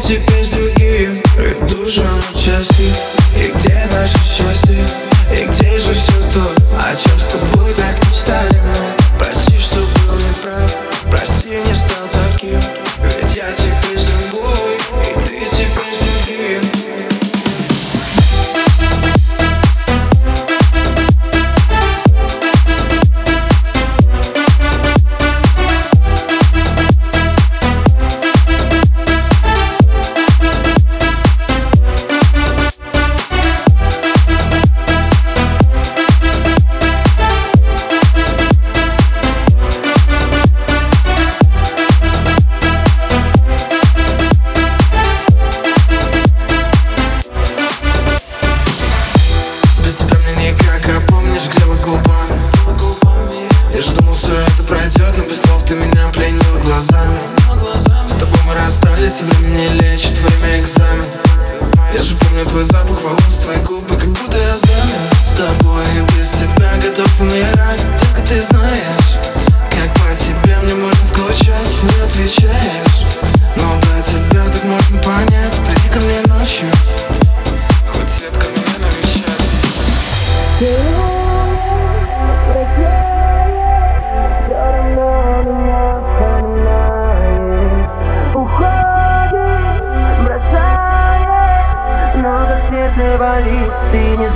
теперь с другим. Приду же на часы. И где наше счастье? И где же все то, о чем с тобой так мечтали мы? Прости, что был неправ, прости, не стал таким. Ведь я теперь с другой, и ты теперь с другим. Я же думал, все это пройдет, но без слов ты меня пленила глазами. С тобой мы расстались, и время не лечит, время экзамен. Я же помню твой запах волос, твои губы, как будто я замер. С тобой и без тебя готов умирать. Только ты знаешь, как по тебе мне можно скучать. Не отвечаешь, но до тебя так можно понять. Приди ко мне ночью, хоть редко меня навещать. Сердце болит, ты не